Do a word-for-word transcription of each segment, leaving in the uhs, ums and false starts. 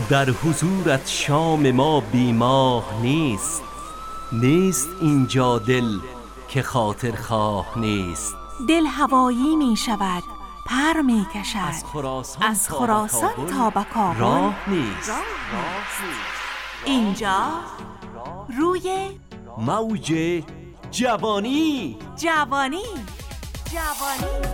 در حضورت شام ما بیماه نیست. نیست اینجا دل که خاطر خواه نیست. دل هوایی می شود، پر می کشد، از خراسان, از خراسان تا به کابل راه نیست. اینجا روی موج جوانی. جوانی جوانی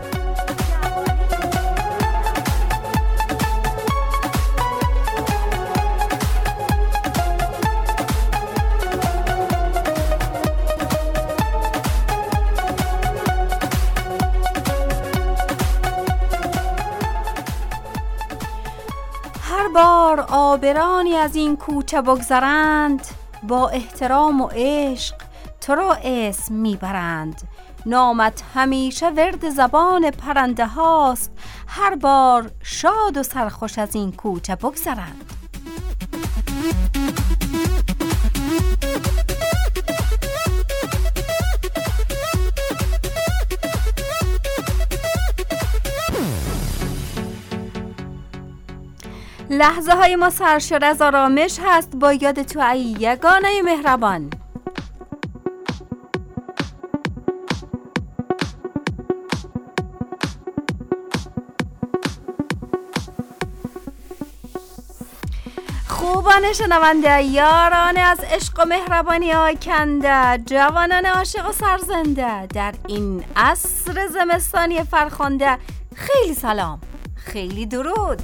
هر بار عابرانی از این کوچه بگذرند، با احترام و عشق تو را اسم میبرند. نامت همیشه ورد زبان پرنده هاست، هر بار شاد و سرخوش از این کوچه بگذرند. لحظه های ما سرشار از آرامش هست با یاد تو ای یگانه مهربان. خوبان شنونده، یاران از عشق و مهربانی آکنده، جوانان عاشق و سرزنده، در این عصر زمستانی فرخنده خیلی سلام، خیلی درود.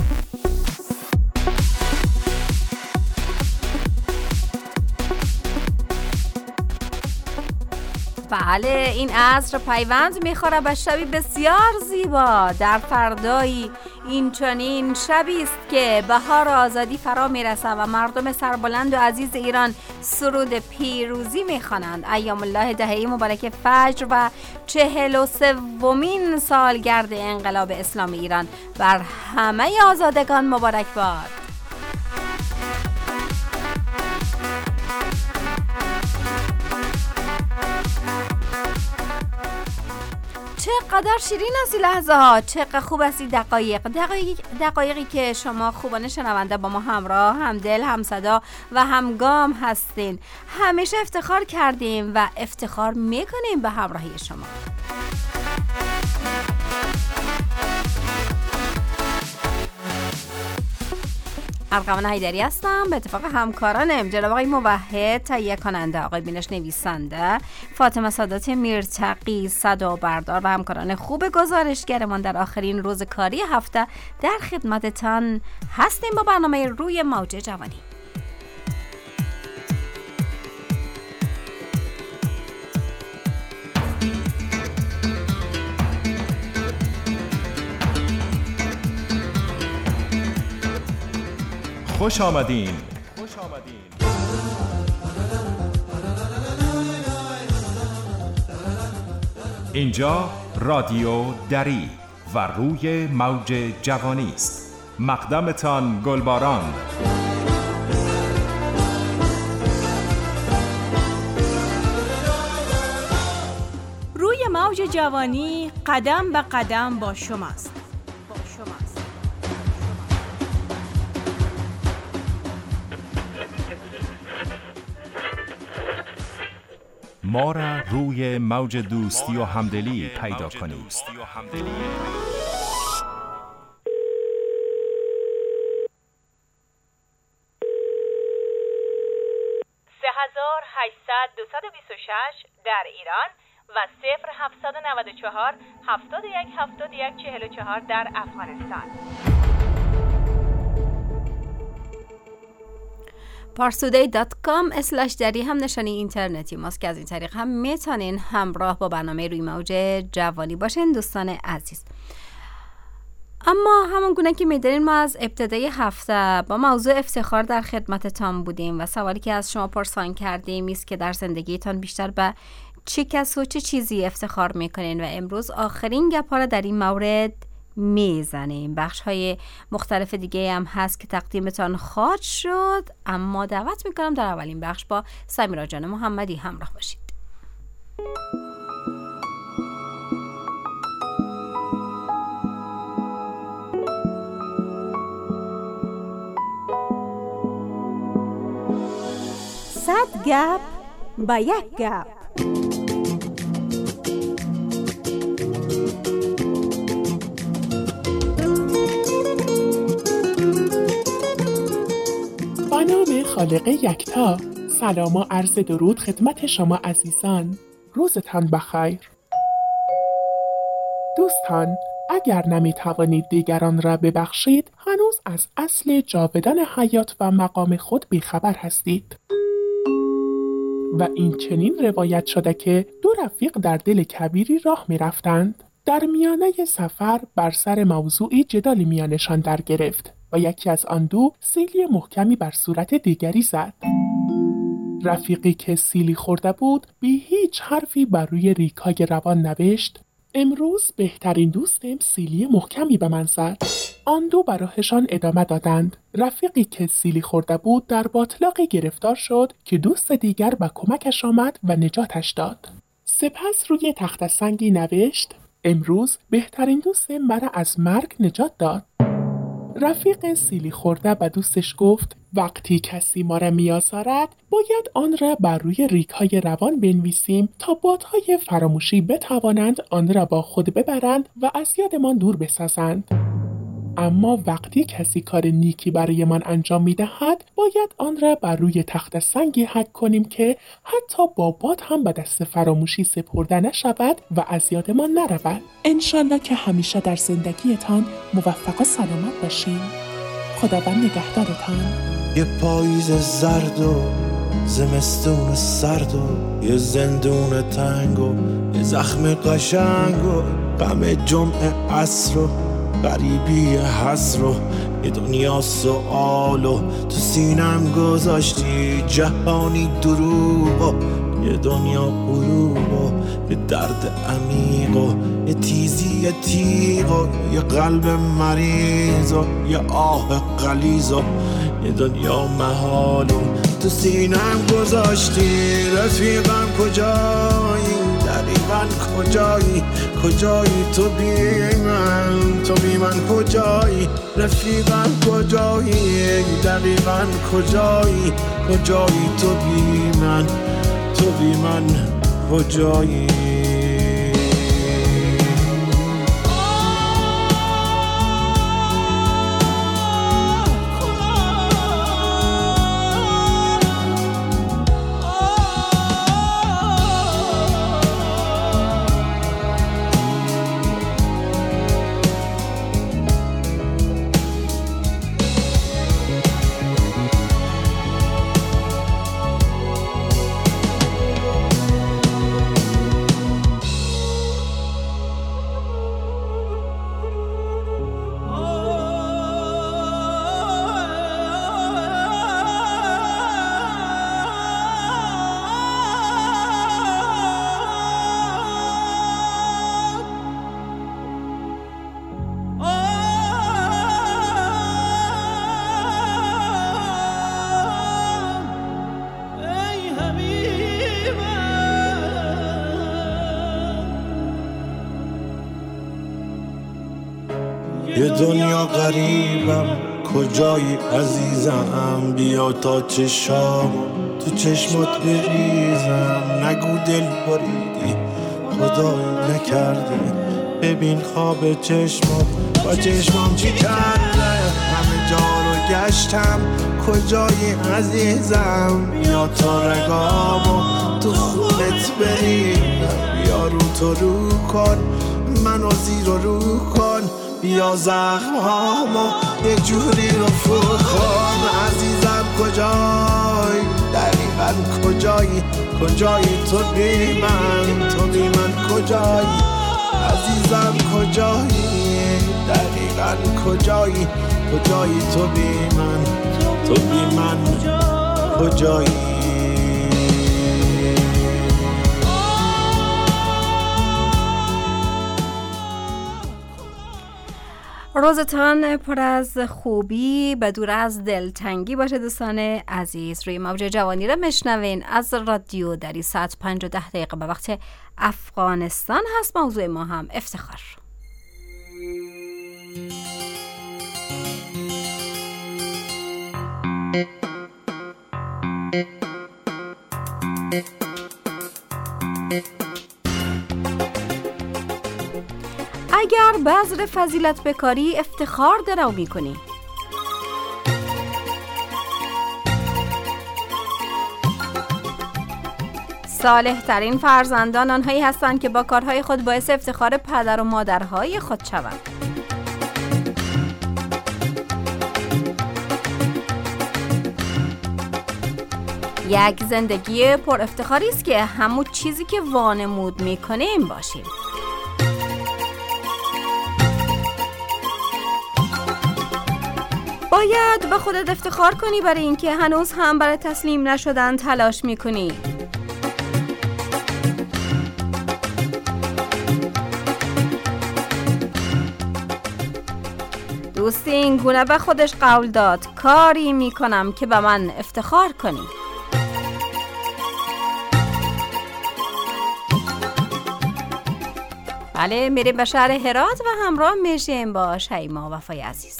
بله، این عصر پیوند میخوره به شبی بسیار زیبا. در فردایی این چنین شبی است که بهار آزادی فرا میرسه و مردم سربلند و عزیز ایران سرود پیروزی میخوانند. ایام الله دهه مبارک فجر و چهل و سومین سالگرد انقلاب اسلامی ایران بر همه آزادگان مبارک باد. چقدر شیرین است این لحظه ها، چقدر خوب است این دقایق. دقایق دقایقی که شما خوبان شنونده با ما همراه، همدل، همصدا و همگام هستین. همیشه افتخار کردیم و افتخار میکنیم به همراهی شما. ارقام حیدری هستم. به اتفاق همکارانم جناب آقای موحد تهیه کننده، آقای بینش نویسنده، فاطمه سادات میرتقی صدا بردار و همکاران خوب گزارشگرمان در آخرین روز کاری هفته در خدمتتان هستیم با برنامه روی موج جوانی. خوش آمدین. اینجا رادیو دری و روی موج جوانی است. مقدمتان گلباران. روی موج جوانی قدم به قدم با شماست. با شماست. ما را روی موج دوستی و همدلی پیدا کنید. سه هزار و هشتصد دویست و بیست و شش در ایران و صفر هفتصد و نود و چهار هفتاد و یک هفتاد و یک چهل و چهار در افغانستان. پارسودی دات کام اسلش دری هم نشانی اینترنتی ماست که از این طریق هم میتونین همراه با برنامه روی موج جوانی باشین دوستان عزیز. اما همون گونه که میدونین ما از ابتدای هفته با موضوع افتخار در خدمتتان بودیم و سوالی که از شما پرسان کردیم است که در زندگیتان بیشتر به چه کس و چه چیزی افتخار میکنین و امروز آخرین گپا را در این مورد میزنیم. بخش های مختلف دیگه هم هست که تقدیمتان خواهد شد، اما دعوت میکنم در اولین بخش با سمیرا جان محمدی همراه باشید. گپ با یک گپ. با نام خالق یکتا، سلام و عرض درود خدمت شما عزیزان. روزتان بخیر. دوستان، اگر نمی توانید دیگران را ببخشید، هنوز از اصل جاودان حیات و مقام خود بیخبر هستید. و این چنین روایت شده که دو رفیق در دل کبیری راه می رفتند. در میانه سفر بر سر موضوعی جدالی میانشان در گرفت و یکی از آن دو سیلی محکمی بر صورت دیگری زد. رفیقی که سیلی خورده بود بی هیچ حرفی بر روی ریگ‌های روان نوشت: امروز بهترین دوستم سیلی محکمی به من زد. آن دو براهشان ادامه دادند. رفیقی که سیلی خورده بود در باطلاقی گرفتار شد که دوست دیگر به کمکش آمد و نجاتش داد. سپس روی تخت سنگی نوشت: امروز بهترین دوستم مرا از مرگ نجات داد. رفیق سیلی خورده به دوستش گفت: وقتی کسی ما را میآزارد باید آن را بر روی ریگ‌های روان بنویسیم تا بادهای فراموشی بتوانند آن را با خود ببرند و از یادمان دور بسازند. اما وقتی کسی کار نیکی برای من انجام می‌دهد باید آن را بر روی تخت سنگی حک کنیم که حتی با باد هم به دست فراموشی سپرده نشود و از یادمان نرود. انشالله که همیشه در زندگیتان موفق و سلامت باشین. خداوند نگهدارتان. یه پاییز زرد و زمستون سرد و یه زندون تنگ و یه زخم قشنگ و غم جمعه عصر و غریبی حسر و یه دنیا سؤال و تو سینم گذاشتی جهانی دروغ و یه دنیا غروب و یه درد عمیق و یه تیزی تیغ و یه قلب مریض و یه آه غلیظ و یه دنیا محال و تو سینم گذاشتی. رفیقم کجایی؟ دقیقاً کجایی؟ کجایی تو بی من؟ تو بی من کجایی؟ رفیقم کجایی؟ دقیقاً کجایی؟ کجایی تو بی من؟ تو بی من کجایی؟ یه دنیا غریبم کجایی عزیزم؟ بیا تا چشام تو چشمات بریزم. نگو دل بریدی خدایی نکرده، ببین خواب چشمات با چشمام چی کرده. همه جا رو گشتم کجایی عزیزم؟ بیا تا رگامو تو خونت بریدم. بیا رو تو رو کن منو زیر و رو کن. بیا زخم هامو یه جوری رفو کن. عزیزم کجایی؟ دقیقاً کجایی؟ کجایی تو بی من؟ تو بی من کجایی؟ عزیزم کجایی؟ دقیقاً کجایی؟ کجایی تو بی من؟ تو بی من کجایی؟ روزتان پر از خوبی و دور از دلتنگی باشه دوستان عزیز. روی موج جوانی را مشنوین از رادیو دری. ساعت پنج و ده دقیقه به وقت افغانستان هست. موضوع ما هم افتخار. اگر بذر فضیلت بکاری افتخار درو میکنی. صالح ترین فرزندان آنهایی هستند که با کارهای خود باعث افتخار پدر و مادرهای خود شوند. یک زندگی پر افتخاری است که همون چیزی که وانمود میکنیم باشیم. باید به خودت افتخار کنی برای اینکه هنوز هم برای تسلیم نشدن تلاش میکنی. دوستی این گونه به خودش قول داد کاری میکنم که به من افتخار کنی. بله، میریم به شهر هرات و همراه میشیم با شیما وفای عزیز.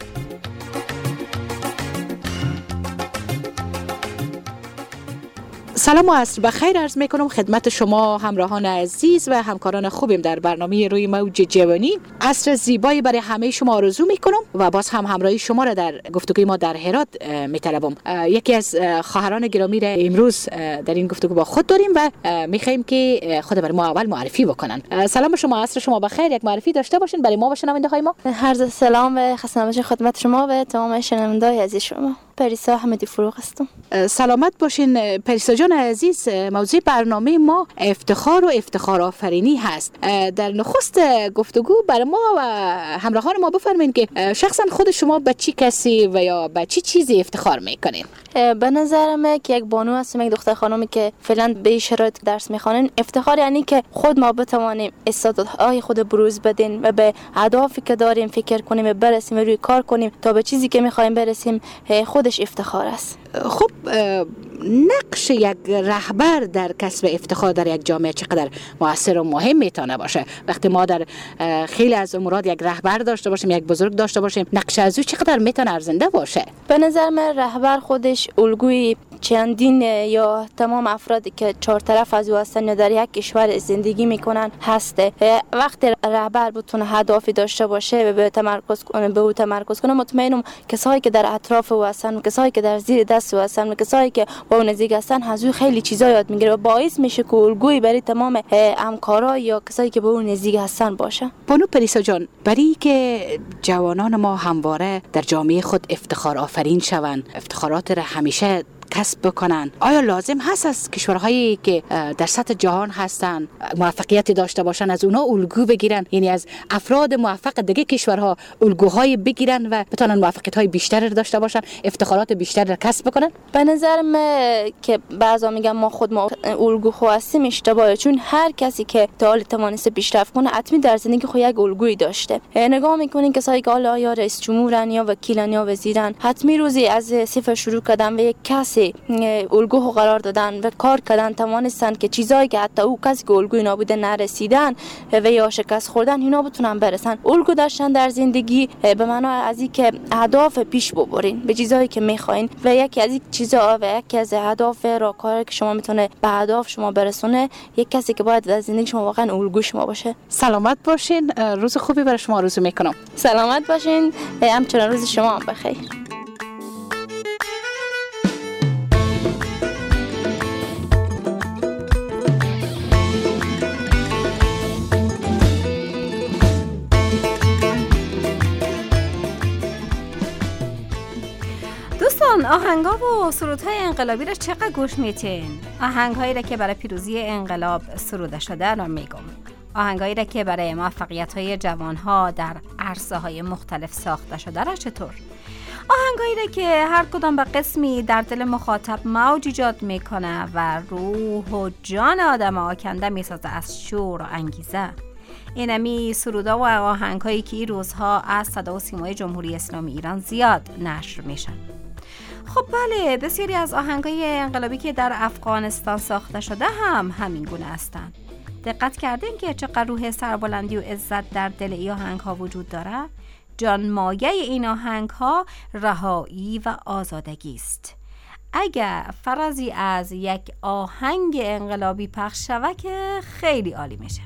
سلام و عصر بخیر عرض میکنم خدمت شما همراهان عزیز و همکاران خوبیم در برنامه روی موج جوانی. عصر زیبایی برای همه شما آرزو میکنم و باز هم همراهی شما را در گفتگوی ما در هرات میطلبم. یکی از خواهران گرامی را امروز در این گفتگو با خود داریم و میخوایم که خود برای ما اول معرفی بکنن. سلام شما، عصر شما بخیر. یک معرفی داشته باشین برای ما و شنونده های ما. عرض سلام و خسته نباشید خدمت شما و تمام شنونده‌های عزیز شما. پریسا حمدی فروغ هستم. سلامت باشین پریسا جان عزیز. موضوع برنامه ما افتخار و افتخار آفرینی هست. در نخست گفتگو برای ما و همراهان ما بفرمایید که شخصا خود شما به چی کسی و یا به چی چیزی افتخار میکنین؟ به نظرم که یک بانو هستم، یک دختر خانومی که فعلا به شرایط درس میخوانن. افتخار یعنی که خود ما بتوانیم استعدادهای خود بروز بدیم و به اهدافی که داریم فکر کنیم و برسیم و روی کار کنیم تا به چیزی که میخوایم برسیم. خودش افتخار است. خب نقش یک رهبر در کسب افتخار در یک جامعه چقدر مؤثر و مهم میتونه باشه؟ وقتی ما در خیلی از امورات یک رهبر داشته باشیم، یک بزرگ داشته باشیم، نقش از او چقدر میتونه ارزنده باشه؟ به نظر من رهبر خودش الگوی چندین یا تمام افرادی که چهار طرف از او هستن یا در یک کشور زندگی میکنن هسته. وقتی رهبر بتونه هدفی داشته باشه و به تمرکز کنه به او تمرکز کنه، مطمئنم کسایی که در اطراف او هستن و کسایی که در زیر دست او هستن و کسایی که با او نزدیک هستن از او خیلی چیزا یاد میگیره و باعث میشه که الگویی برای تمام همکارا یا کسایی که با او نزدیک هستن باشه. بانو پریسا جان، برای که جوانان ما همواره در جامعه خود افتخار آفرین شوند، افتخارات را همیشه کسب بکنن، آیا لازم هست از کشورهایی که در سطح جهان هستن موفقیتی داشته باشن از اونا الگو بگیرن؟ یعنی از افراد موفق دیگه کشورها الگوهای بگیرن و بتونن موفقیت‌های بیشتری داشته باشن، افتخارات بیشتری کسب بکنن؟ به نظر من که بعضا میگن ما خود ما الگو خو هستیم اشتباهه، چون هر کسی که تا حالا توانسته پیشرفت کنه حتمی در زندگی خود یک الگویی داشته. نگاه میکنین کسایی که حالا یا رئیس جمهورن یا وکیلن یا وزیرن، حتمی روزی از صفر شروع کردن و یک کسی الگو قرار دادن و کار کردن، توانستن که چیزایی که حتی او کسی که الگوی نابوده نرسیدن و یا شکست خوردن اینا بتونن برسن. الگو داشتن در زندگی به معنی از این که اهداف پیش ببرین به چیزایی که میخواین و یکی از این چیزا و یکی از اهداف راهکاری که شما میتونه به اهداف شما برسونه یک کسی که باید در زندگی شما واقعا الگو شما باشه. سلامت باشین، روز خوبی برای شما آرزو میکنم. سلامت باشین، همچنین روز شما هم بخیر. آهنگا و سرودهای انقلابی را چقدر گوش میتین؟ آهنگهایی را که برای پیروزی انقلاب سروده شده را میگم. آهنگهایی را که برای موفقیت‌های جوانها در عرصه‌های مختلف ساخته شده را چطور؟ آهنگهایی را که هر کدام به قسمی در دل مخاطب موج ایجاد میکنه و روح و جان آدم آکنده میسازه از شور و انگیزه. اینمی سرودا و آهنگهایی که این روزها از صدا و سیمای جمهوری اسلامی ایران زیاد نشر میشن. خب بله، بسیاری از آهنگای انقلابی که در افغانستان ساخته شده هم همین گونه هستند. دقت کردین که چقدر روح سربلندی و عزت در دل این آهنگ‌ها وجود داره؟ جان مایه این آهنگ‌ها رهایی و آزادگی است. اگر فرازی از یک آهنگ انقلابی پخش شود که خیلی عالی میشه.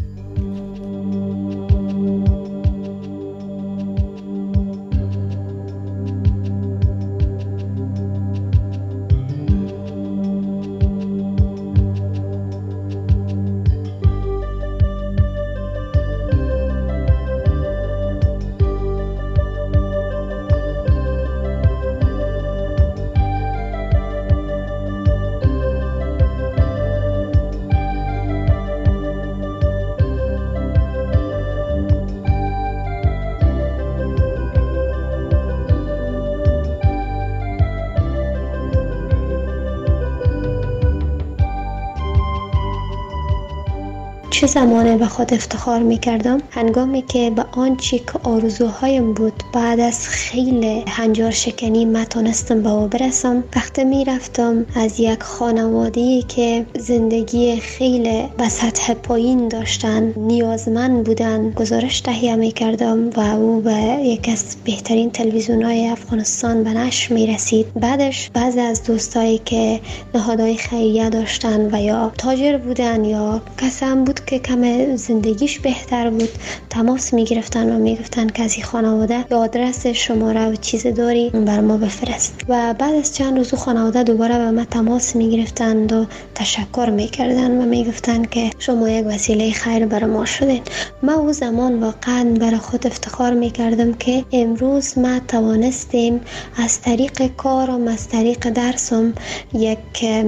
چه زمانه به خود افتخار می کردم هنگامی که به آنچه که آرزوهایم بود بعد از خیلی هنجار شکنی من تونستم به او برسم. وقتی می رفتم از یک خانواده‌ای که زندگی خیلی به سطح پایین داشتن، نیازمند بودن، گزارش تهیه می کردم و او به یک از بهترین تلویزیون‌های افغانستان به نشر می رسید. بعدش بعضی از دوستایی که نهادهای خیریه داشتن و یا تاجر بودن یا کسی هم بود که کم زندگیش بهتر بود تماس می گرفتن و می گفتن که از این خانواده یا آدرس شماره و چیز داری بر ما بفرست. و بعد از چند روز خانواده دوباره به ما تماس می گرفتن و تشکر می کردن و می گفتن که شما یک وسیله خیر بر ما شدین. ما او زمان واقعا بر خود افتخار می کردم که امروز ما توانستیم از طریق کارم، از طریق درسم یک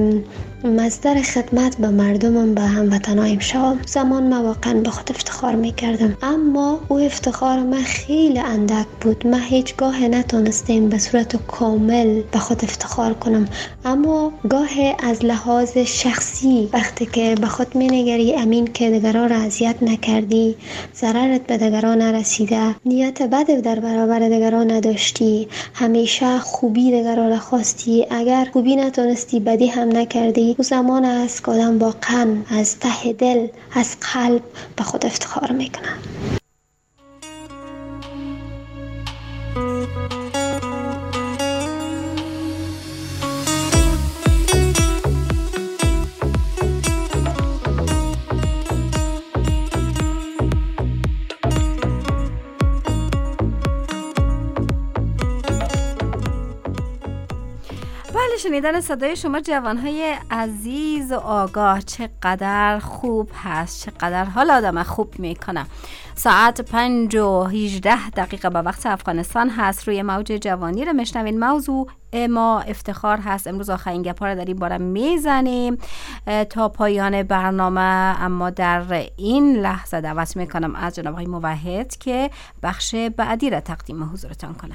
مصدر خدمت به مردمم، به هموطنایم شوم. زمان ما واقعا به خود افتخار میکردم، اما او افتخار من خیلی اندک بود. من هیچگاه نتونستم به صورت کامل به خود افتخار کنم، اما گاه از لحاظ شخصی وقتی که به خود مینگری امین که دیگران را اذیت نکردی، ضررت به دیگران نرسیده، نیت بد در برابر دیگران نداشتی، همیشه خوبی دیگران را خواستی، اگر خوبی نتونستی بدی هم نکردی، او زمان است که آدم واقعا از ته دل، از قلب به خود افتخار میکنه. شنیدن صدای شما جوانهای عزیز و آگاه چقدر خوب هست، چقدر حال آدم خوب میکنه. ساعت پنج و هجده دقیقه به وقت افغانستان هست. روی موج جوانی رو میشنوین. موضوع ما افتخار هست. امروز آخرین گپا رو در این باره میزنیم تا پایان برنامه، اما در این لحظه دعوت میکنم از جناب آقای موحد که بخش بعدی را تقدیم حضورتان کنند.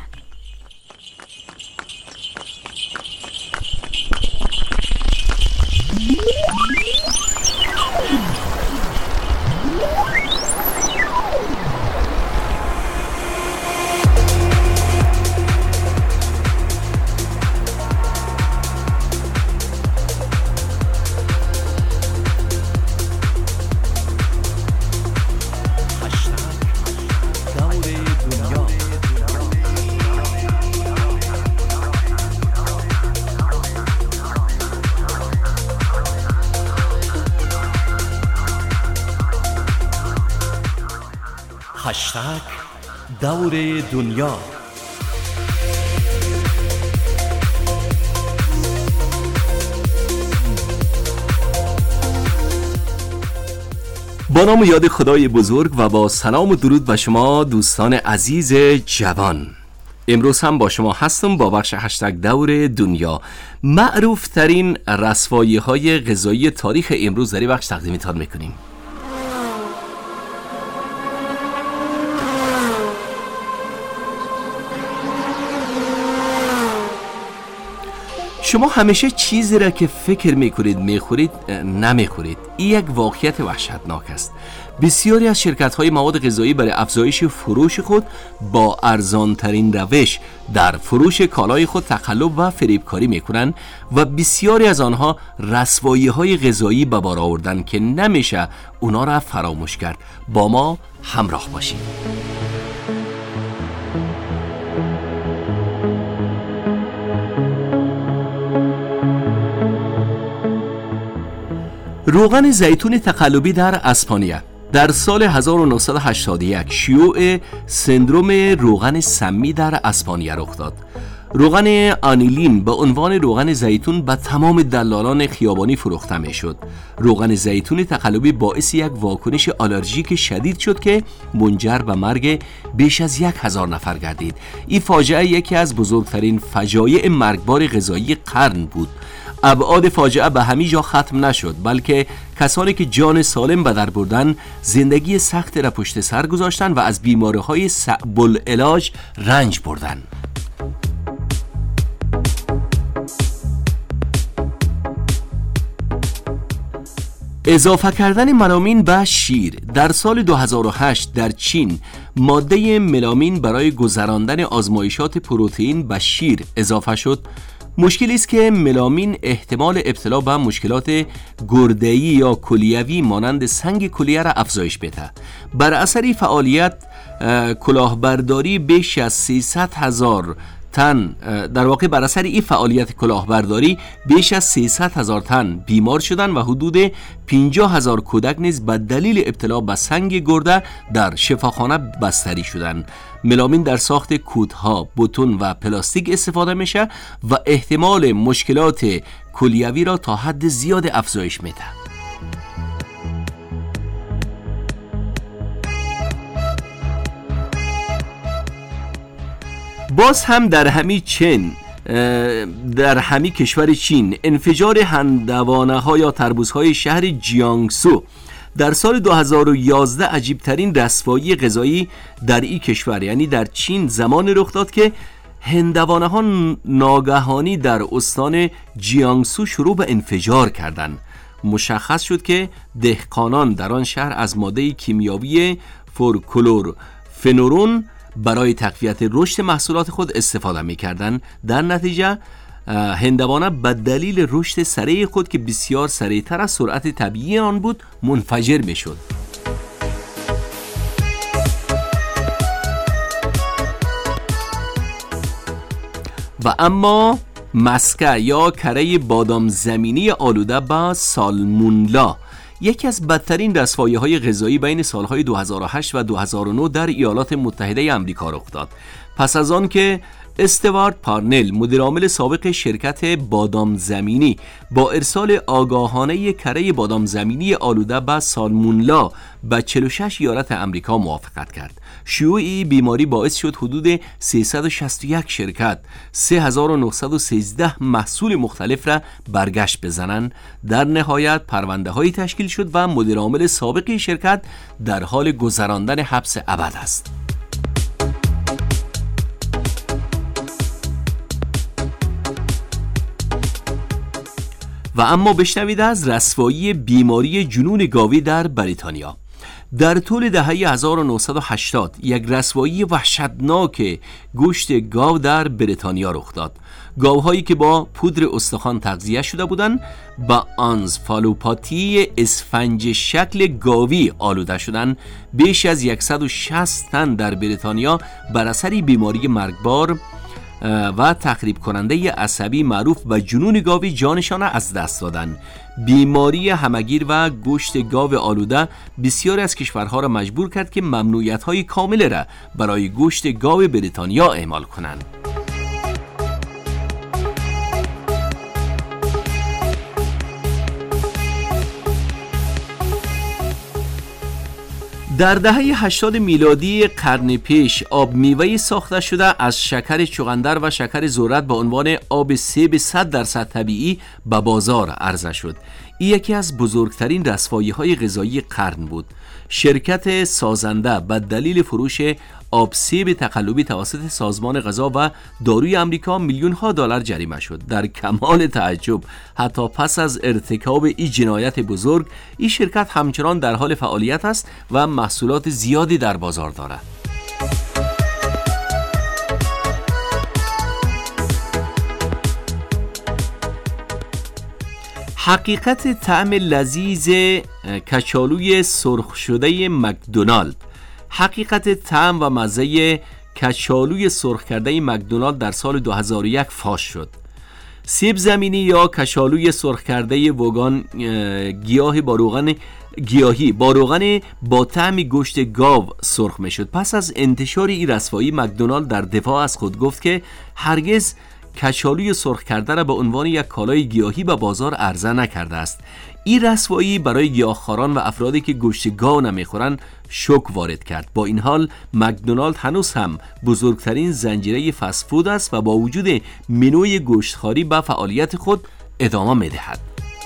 هشتگ دور دنیا. با نام و یاد خدای بزرگ و با سلام و درود به شما دوستان عزیز جوان، امروز هم با شما هستم با بخش هشتگ دور دنیا. معروف ترین رسوایی های غذایی تاریخ امروز در این بخش تقدیمتان میکنیم. شما همیشه چیزی را که فکر میکنید میخورید نمیخورید. این یک واقعیت وحشتناک است. بسیاری از شرکت‌های مواد غذایی برای افزایش فروش خود با ارزانترین روش در فروش کالای خود تقلب و فریبکاری میکنند و بسیاری از آنها رسوایی‌های غذایی به بار آوردن که نمیشه اونا را فراموش کرد. با ما همراه باشید. روغن زیتون تقلبی در اسپانیا. در سال هزار و نهصد و هشتاد و یک شیوع سندروم روغن سمی در اسپانیا رخ داد. روغن آنیلین به عنوان روغن زیتون به تمام دلالان خیابانی فروخته می شد. روغن زیتون تقلبی باعث یک واکنش آلرژیک شدید شد که منجر به مرگ بیش از یک هزار نفر گردید. این فاجعه یکی از بزرگترین فجایع مرگبار غذایی قرن بود. ابعاد فاجعه به همین جا ختم نشد، بلکه کسانی که جان سالم به در بردن زندگی سخت را پشت سر گذاشتن و از بیماری‌های صعب العلاج رنج بردن. اضافه کردن ملامین به شیر. در سال دو هزار و هشت در چین ماده ملامین برای گذراندن آزمایشات پروتئین به شیر اضافه شد. مشکلی است که ملامین احتمال ابتلا به مشکلات گرده‌ای یا کلیوی مانند سنگ کلیه را افزایش بده. بر اثر فعالیت کلاهبرداری بیش از سیصد هزار تن در واقع بر اثر این فعالیت کلاهبرداری بیش از سیصد هزار تن بیمار شدند و حدود پنجاه هزار کودک نیز به دلیل ابتلا به سنگ گرده در شفاخانه بستری شدند. ملامین در ساخت کودها، بتون و پلاستیک استفاده میشه و احتمال مشکلات کلیوی را تا حد زیاد افزایش میده. باز هم در همین چین در همین کشور چین انفجار هندوانه ها یا تربوز های شهر جیانگسو در سال دو هزار و یازده عجیب ترین رسوایی غذایی در این کشور یعنی در چین زمان رخ داد که هندوانه ها ناگهانی در استان جیانگسو شروع به انفجار کردند. مشخص شد که دهقانان در آن شهر از ماده کیمیایی فورکلورفنورون برای تقویت رشد محصولات خود استفاده می‌کردند. در نتیجه هندوانه به دلیل رشد سریع خود که بسیار سریعتر از سرعت طبیعی آن بود منفجر می‌شد. و اما مسکه یا کره بادام زمینی آلوده با سالمونلا یکی از بدترین رسوایی‌های غذایی بین سالهای دو هزار و هشت و دو هزار و نه در ایالات متحده آمریکا رخ داد. پس از آن که استوارت پارنل مدیرعامل سابق شرکت بادام زمینی با ارسال آگاهانه کره بادام زمینی آلوده به سالمونلا به چهل و شش ایالت آمریکا موافقت کرد. شیوع این بیماری باعث شد حدود سیصد و شصت و یک شرکت سه هزار و نهصد و سیزده محصول مختلف را برگشت بزنند. در نهایت پرونده هایی تشکیل شد و مدیرعامل سابق شرکت در حال گذراندن حبس ابد است. و اما بشنوید از رسوایی بیماری جنون گاوی در بریتانیا. در طول دهه هزار و نهصد و هشتاد یک رسوایی وحشتناک گوشت گاو در بریتانیا رخ داد. گاوهایی که با پودر استخوان تغذیه شده بودند با آنزفالوپاتی اسفنج شکل گاوی آلوده شدند. بیش از صد و شصت تن در بریتانیا بر اثر بیماری مرگبار و تخریب کننده عصبی معروف به جنون گاوی جانشان از دست دادند. بیماری همگیر و گوشت گاو آلوده بسیاری از کشورها را مجبور کرد که ممنوعیت‌های کامل را برای گوشت گاو بریتانیا اعمال کنند. در دهه هشتاد میلادی قرن پیش آب میوه ساخته شده از شکر چغندر و شکر ذرت به عنوان آب سیب صد درصد طبیعی به بازار عرضه شد. این یکی از بزرگترین رسوایی‌های غذایی قرن بود. شرکت سازنده به دلیل فروش آب سیب تقلبی توسط سازمان غذا و داروی آمریکا میلیون ها دلار جریمه شد. در کمال تعجب حتی پس از ارتکاب این جنایت بزرگ این شرکت همچنان در حال فعالیت است و محصولات زیادی در بازار دارد. حقیقت طعم لذیذ کچالوی سرخ شده مکدونالد. حقیقت طعم و مزه کچالوی سرخ کرده مکدونالد در سال دو هزار و یک فاش شد. سیب زمینی یا کشالوی سرخ کرده وگان گیاه با روغن گیاهی با روغن با طعم گوشت گاو سرخ می شد. پس از انتشار این رسوایی مکدونالد در دفاع از خود گفت که هرگز کچالوی سرخ کرده را به عنوان یک کالای گیاهی به بازار عرضه نکرده است. این رسوایی برای گیاهخواران و افرادی که گوشت گاو نمیخورند شوک وارد کرد. با این حال مکدونالد هنوز هم بزرگترین زنجیره فست فود است و با وجود منوی گوشتخواری به فعالیت خود ادامه میدهد.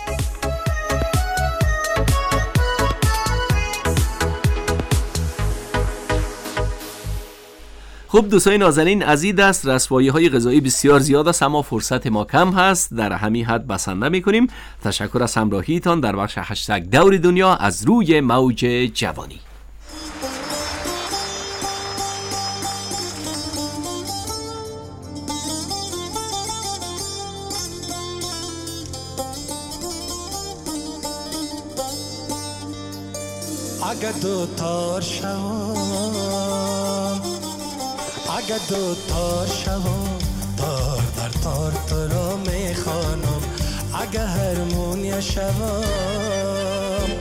خب دوستای نازنین، از این دست رسوایی های غذایی بسیار زیاد است اما فرصت ما کم هست. در همین حد بسنده میکنیم. تشکر از همراهیتان در بخش هشتگ دور دنیا از روی موج جوانی. اگه دو تار شوام اگه دو تار شوام تار در تار تو را میخوانم. اگه هرمونیا شوام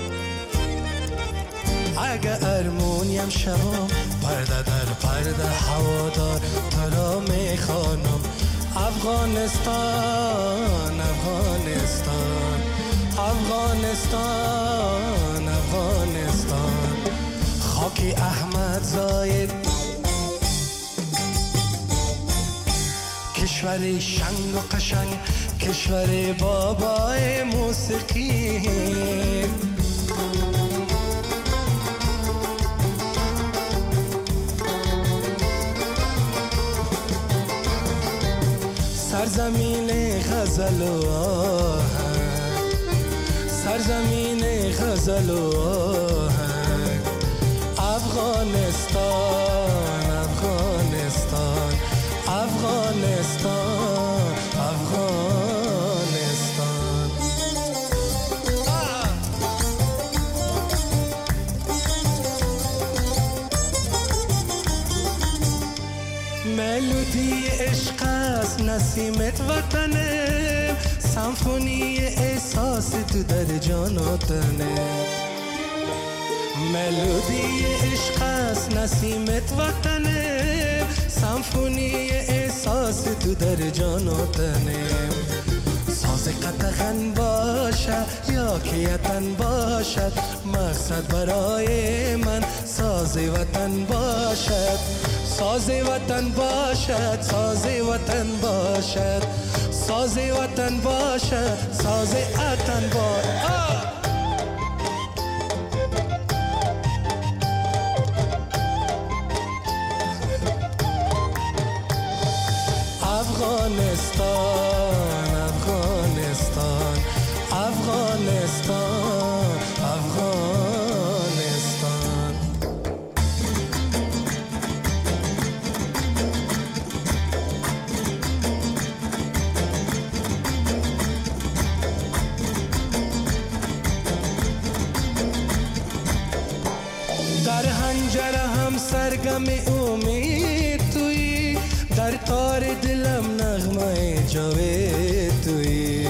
اگه هرمونیم شوام پرده در پرده هوادار تو را میخوانم. افغانستان افغانستان افغانستان افغانستان خاکی احمد زاید کشور شنگ و قشنگ کشور بابای موسیقی سرزمین غزل و آهنگ سرزمین غزل و آهنگ افغانستان افغانستان افغانستان افغانستان ملودی عشق است نسیمت وطنه سمفونی احساس تو در جاناتنه ملودی عشق است نسیمت وطنه سمفونی احساس تو در جاناتنه ساز قطغن باشد یا که یتن باشد مقصد برای من ساز وطن باشد ساز وطن باشد ساز وطن باشد ساز وطن باشد ساز وطن باشد افغانستان افغانستان افغانستان افغانستان در هنجره هم سرگم امید توی در تار دلم نغمه جاوید توی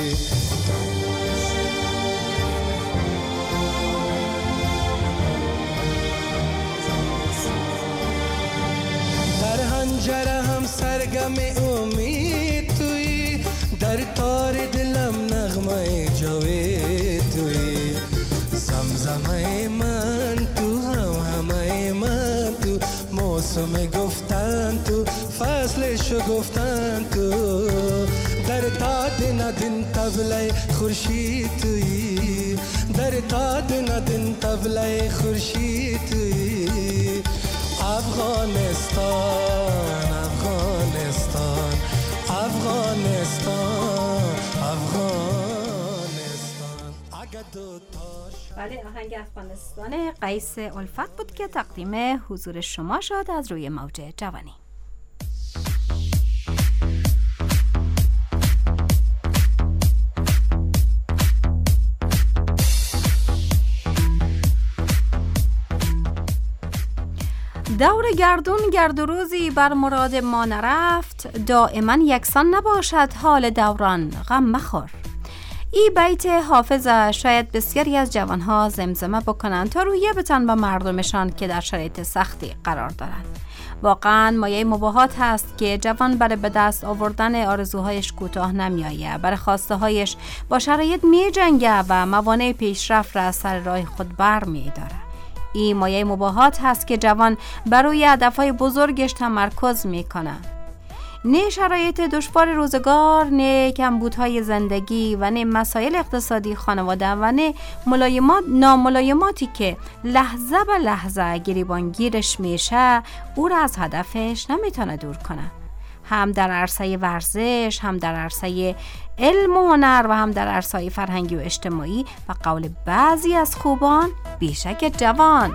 در هنجره هم سرگم امید توی در تار دلم نغمه جاوید توی زمزمه من تو هم همه من تو موسم گفتن تو فصلشو گفتن تو در تا دن دن تبله خورشید توی در تا دن دن تبله خورشید توی افغانستان افغانستان افغانستان افغانستان اگه دو بله، آهنگ افغانستان قیس الفت بود که تقدیم حضور شما شد از روی موج جوانی. دور گردون گرد و روزی بر مراد ما نرفت، دائما یکسان نباشد حال دوران غم مخور. این بیت حافظ شاید بسیاری از جوانها زمزمه بکنند تا رویه بتن به مردمشان که در شرایط سختی قرار دارند. واقعا مایه مباهات هست که جوان برای به دست آوردن آرزوهایش کوتاه نمیآید، برای خواسته هایش با شرایط می جنگه و موانع پیشرفت را سر راه خود بر می داره. این مایه مباهات هست که جوان برای هدفهای بزرگش تمرکز می کنه. نه شرایط دشوار روزگار، نه کمبودهای زندگی و نه مسائل اقتصادی خانواده و نه ملایمات ناملایماتی که لحظه به لحظه گریبانگیرش میشه او را از هدفش نمیتونه دور کنه. هم در عرصه ورزش، هم در عرصه علم و هنر و هم در عرصه فرهنگی و اجتماعی و قول بعضی از خوبان بیشک جوان.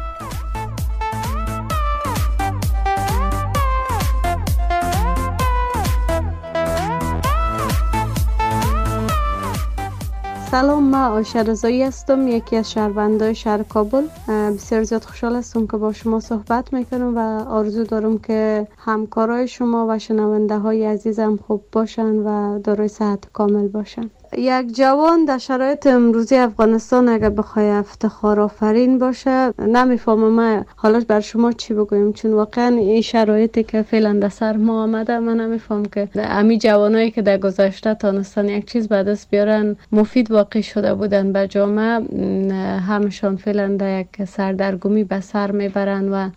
سلام، من آیشه رضایی هستم، یکی از شهروندان شهر کابل. بسیار زیاد خوشحال هستم که با شما صحبت میکنم و آرزو دارم که همکارای شما و شنونده های عزیزم خوب باشن و دارای صحت کامل باشن. یک جوان در شرایط امروزی افغانستان اگر بخوای افتخار آفرین باشه، نمیفهمم من حالا بر شما چی بگویم، چون واقعا این شرایطی که فعلا در سر ما آمده، من نمیفهم که امی جوانایی که در گذشته تانستن یک چیز به دست بیارن مفید واقع شده بودن به جامعه، همشان فعلا در یک سردرگمی به سر میبرن و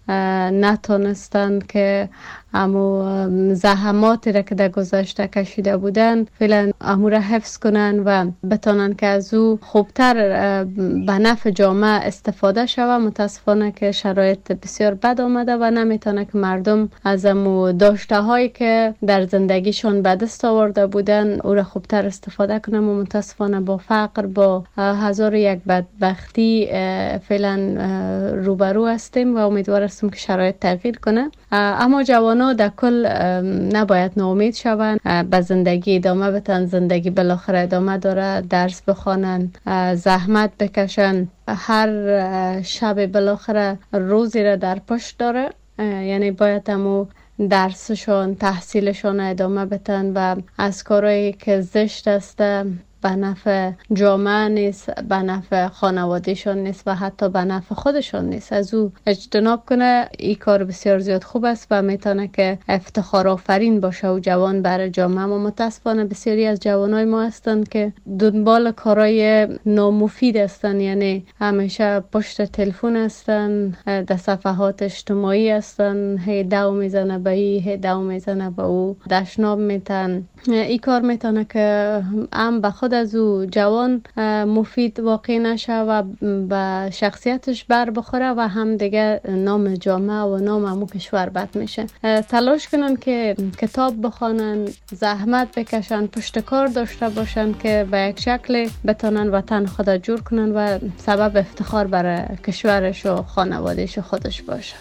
نتانستن که اما زحماتی را که در گذشته کشیده بودن فعلا امو را حفظ کنن و بتانن که از او خوبتر به نفع جامعه استفاده شود. متاسفانه که شرایط بسیار بد آمده و نمیتونه که مردم از امو داشته هایی که در زندگیشون به دست آورده بودن او را خوبتر استفاده کنن و متاسفانه با فقر، با هزار یک بدبختی فعلا روبرو هستیم و امیدوار هستیم که شرایط تغییر کنه. اما جوان در کل نباید ناامید شوند، به زندگی ادامه بدن. زندگی بالاخره ادامه داره، درس بخوانن، زحمت بکشن. هر شب بالاخره روزی را در پشت داره، یعنی باید همو درسشون، تحصیلشون ادامه بدن و از کارهایی که زشت است به نفع جامعه نیست، به نفع خانوادهشون نیست و حتی به نفع خودشون نیست، از او اجتناب کنه. این کار بسیار زیاد خوب است و میتونه که افتخار آفرین باشه و جوان برای جامعه. ما متاسفانه بسیاری از جوانای ما هستند که دنبال کارهای نامفید هستند، یعنی همیشه پشت تلفن هستند، در صفحات اجتماعی هستند، هی دو میزنه به ای، هی دو میزنه به او، دشنام میتن. این کار میتونه که هم به خود از او جوان مفید واقع نشه و به شخصیتش بر بخوره و هم دیگه نام جامعه و نام همو کشور بد میشه. تلاش کنن که کتاب بخوانن، زحمت بکشن، پشت کار داشته باشن که به یک شکل بتونن وطن خود جور کنن و سبب افتخار برای کشورش و خانوادهش و خودش باشه.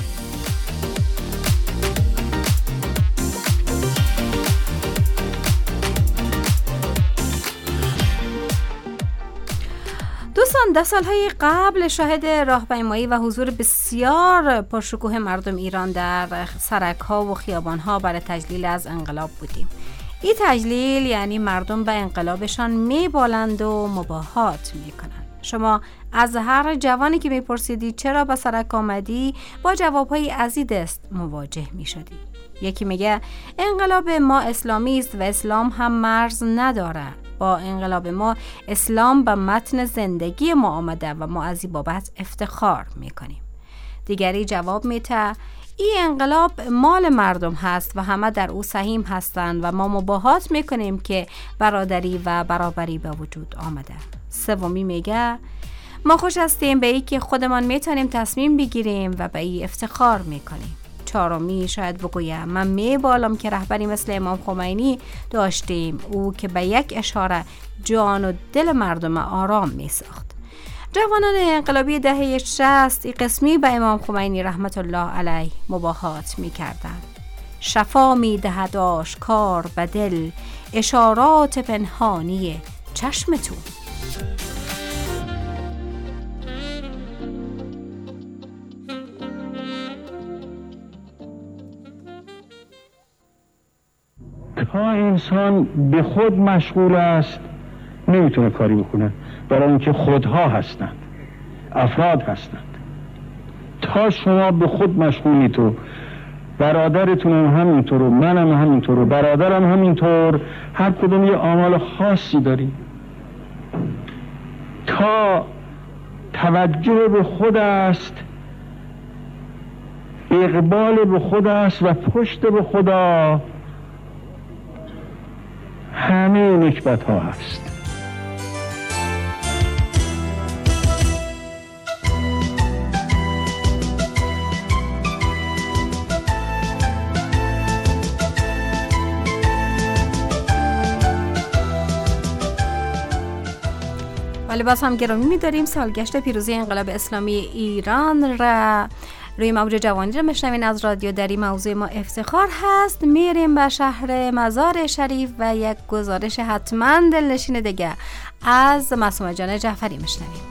دوستان، ده سالهای قبل شاهد راهپیمایی و حضور بسیار پرشکوه مردم ایران در سرک‌ها و خیابان‌ها برای تجلیل از انقلاب بودیم. این تجلیل یعنی مردم به انقلابشان میبالند و مباهات میکنند. شما از هر جوانی که میپرسیدی چرا به سرک آمدی، با جوابهای از این دست مواجه میشدی. یکی میگه انقلاب ما اسلامی است و اسلام هم مرز نداره. با انقلاب ما اسلام به متن زندگی ما آمده و ما از این بابت افتخار میکنیم. دیگری جواب میده این انقلاب مال مردم هست و همه در او سهیم هستند و ما مباهات میکنیم که برادری و برابری به وجود آمده. سومی میگه ما خوش هستیم به این که خودمان میتونیم تصمیم بگیریم و به این افتخار میکنیم. چهارمی شاید بگویم من میبالم که رهبری مثل امام خمینی داشتیم، او که به یک اشاره جان و دل مردم آرام میساخت. جوانان انقلابی دهه شصت ای قسمی به امام خمینی رحمت الله علیه مباهات میکردند. شفا میدهد آشکار به دل اشارات پنهانی چشم تو. تا انسان به خود مشغول است نمیتونه کاری بکنه، برای اینکه خودها هستند، افراد هستند. تا شما به خود مشغولید و برادرتون هم همینطور و منم همینطور و برادرم همینطور، هر کدوم یه آمال خاصی داریم. تا توجه به خود است، اقبال به خود است و پشت به خدا، همه نکبت ها هست. ولی باز هم گرامی می‌داریم سالگشت پیروزی انقلاب اسلامی ایران را روی موج جوانی را میشنوین از رادیو دری. موضوع ما افتخار هست. میریم به شهر مزار شریف و یک گزارش حتما دلنشین دیگه از معصومه جان جعفری میشنویم.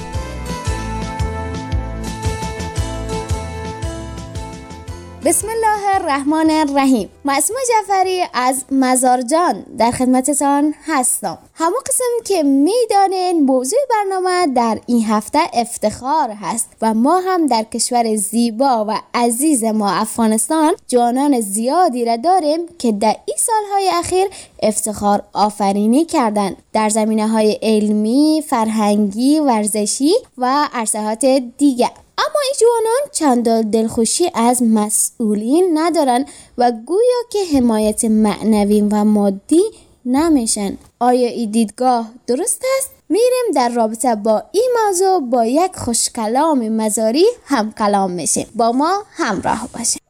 بسم الله الرحمن الرحیم. معصومه جعفری از مزارجان در خدمتتان هستم. همون قسم که میدانین موضوع برنامه در این هفته افتخار هست و ما هم در کشور زیبا و عزیز ما افغانستان جوانان زیادی را داریم که در این سالهای اخیر افتخار آفرینی کردند در زمینه‌های علمی، فرهنگی، ورزشی و عرصه‌های دیگر. اما این جوانان چندان دلخوشی از مسئولین ندارن و گویا که حمایت معنوی و مادی نمیشن. آیا این دیدگاه درست است؟ میریم در رابطه با این موضوع با یک خوشکلام مزاری هم کلام میشیم. با ما همراه باشین.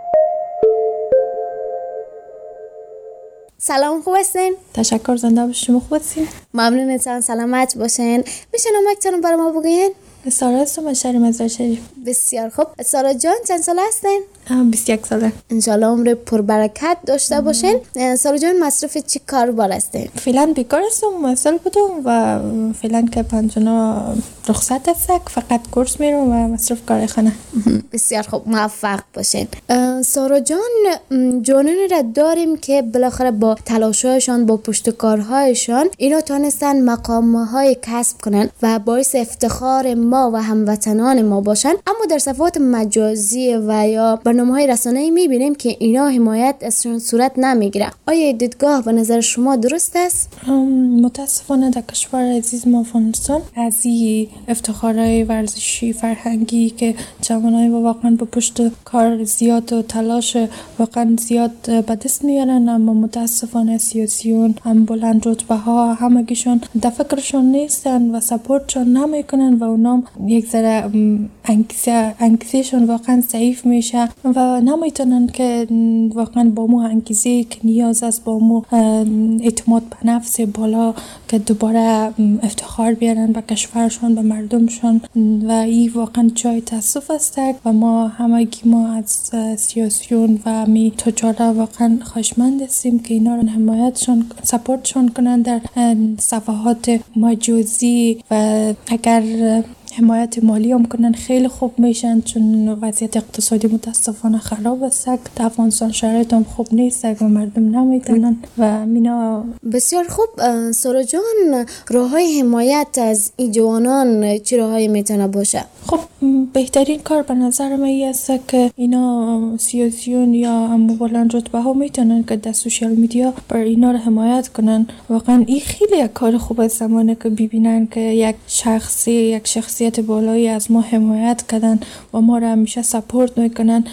سلام، خوب هستین؟ تشکر، زنده باشین. شما خوب هستین؟ ممنونتان، سلامت باشین. میشه نمکتون برای ما بگوین؟ سارا هستم از شهر مزار شریف. بسیار خوب. سارا جان چند سال هستین؟ بیست و یک ساله. انشالله عمر پربرکت داشته باشین. سارا جان مصروف چی کار بار هستین؟ فعلا بیکار هستم، مسئول بودم و فعلا که پنجنا رخصت هستم، فقط کورس میرم و مصروف کار خانه. بسیار خوب، موفق باشین. سارا جان، جوانانی را داریم که بالاخره با تلاش‌هایشان، با پشتکارهایشان اینا تونستن مقام‌های کسب کنن و باعث افتخار ما و هموطنان ما باشن. اما در صفحات مجازی و یا برنامه‌های رسانه‌ای می‌بینیم که اینا حمایت ازشون صورت نمیگیره. آیا دیدگاه به نظر شما درست است؟ متاسفانه در کشور عزیز ما افغانستان از این افتخارهای ورزشی فرهنگی که جوانای واقعا با پشت کار زیاد و تلاش واقعا زیاد به دست میارن، اما متاسفانه سیاسیون هم بلند رتبه ها همگیشون در فکرشون نیستن و سپورتشون نمیکنن و اونام یک ذره انگیزه انگیزشون واقعا ضعیف میشه و نمیتونن که واقعا با مو انگیزه که نیاز است، با مو اعتماد به نفس بالا که دوباره افتخار بیارن به کشورشون، به مردمشون و این واقعا جای تاسف است و ما همگی ما از سیاسیون و می تجارا واقعا خواهشمند هستیم که اینا رو حمایتشون سپورتشون کنن در صفحات مجازی و اگر حمایت مالی هم کنن خیلی خوب میشن، چون وضعیت اقتصادی متاسفانه خراب است. در افغانستان شرایط هم خوب نیست و مردم نمیتونن و مینا. بسیار خوب. سارا جان، راههای حمایت از این جوانان چه راههایی میتونه باشه؟ خب بهترین کار به نظر من این است که اینا سیاسیون یا هم بلند رتبه ها میتونن که در سوشال میدیا بر اینا رو حمایت کنن. واقعا این خیلی یک کار خوب است، زمانی که ببینن که یک شخصی یک شخصی بالایی از ما حمایت کردن و ما را همیشه سپورت میکنن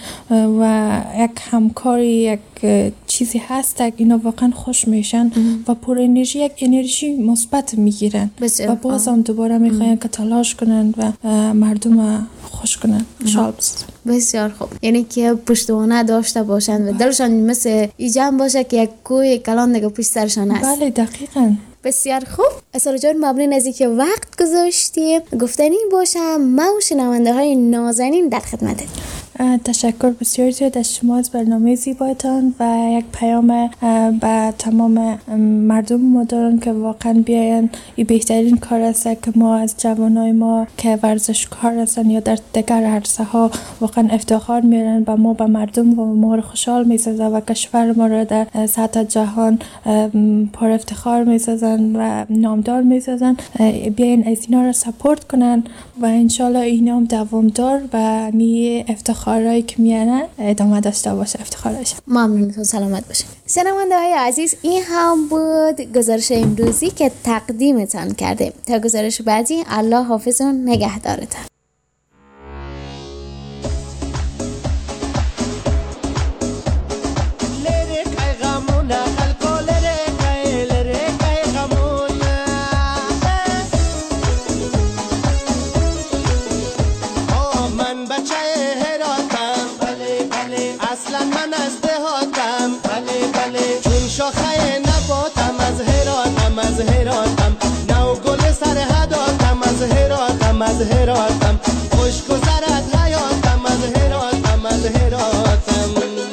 و یک همکاری یک چیزی هست که اینا واقعا خوش میشن و پر انرژی، یک انرژی مثبت میگیرن و باز هم دوباره میخواین که تلاش کنن و مردم خوش کنن. شالبست. بسیار خوب. یعنی که پشتوانه داشته باشن و دلشان مثل ایجام باشه که یک کوی کلان دیگه پشت سرشان هست. بله دقیقاً. بسیار خوب. سارا جان، ممنون از اینکه وقت گذاشتی. گفتنی باشه ما و شنونده های نازنین در خدمتت. تشکر بسیار زیاد از شما از برنامه زیبایتان و یک پیام به تمام مردم مدرن که واقعا بیاین. این بهترین کار است که ما از جوانای ما که ورزشکار هستن یا در دیگر عرصه ها واقعا افتخار میارن به ما، به مردم و ما رو خوشحال میسازن و کشور ما رو در سطح جهان پر افتخار میسازن و نامدار میسازن. بیاین از اینا رو سپورت کنن و انشالله اینا هم دوامدار و می افتخارایی که میانن ادامه داشته باشه. افتخارش ممنونتون، سلامت باشین. شنونده های عزیز، این هم بود گزارش امروزی که تقدیمتان کرده. تا گزارش بعدی، الله حافظ و نگهدارتان. از هراتم خوش گذرد حیاتم، از هراتم از هراتم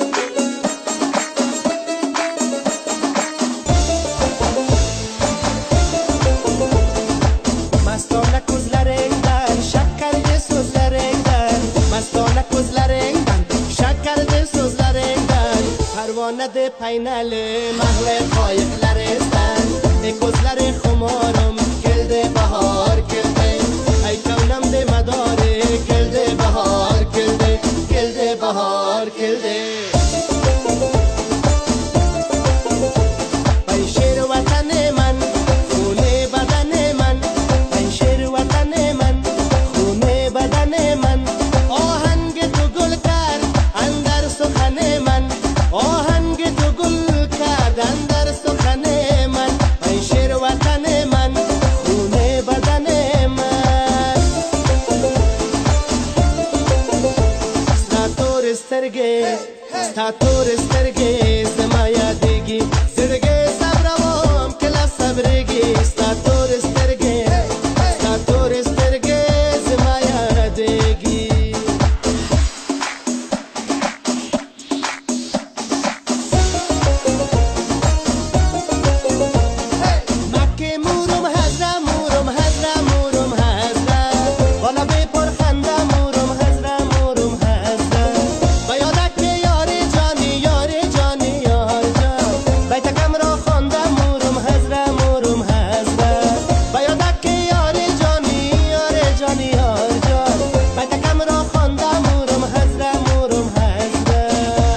مستانه کزلرنگدن شکر سوزلرنگدن مستانه کزلرنگدن شکر سوزلرنگدن پروانه ده پینل محل قایق لرستن ای کزلر خمارم کلده بهار کلده ای کونم ده مداره کلده بهار کلده کلده بهار کلده پای شیر وطن من خونه بدن من پای شیر وطن من خونه بدن من آهنگ تو گل کرد اندر سخن من آهنگ تو گل کرد اندر سخن من پای شیر وطن من خونه بدن من ستاتور استرگه ستاتور استرگه زمایا دیگی زرگه صبروام کلا صبرگی ستاتور استرگه ستاتور استرگه زمایا دیگی مکه مورم هزرا مورم هزرا مورم هزرا والا بی پر خنده مورم هزرا مورم هزرا و یادک یاری جانی یاری جانی یار جان بیت کم را خونده مورم هزرا مورم هزرا و یادک یاری جانی یاری جانی یار جان بیت کم را خونده مورم هزرا مورم هزرا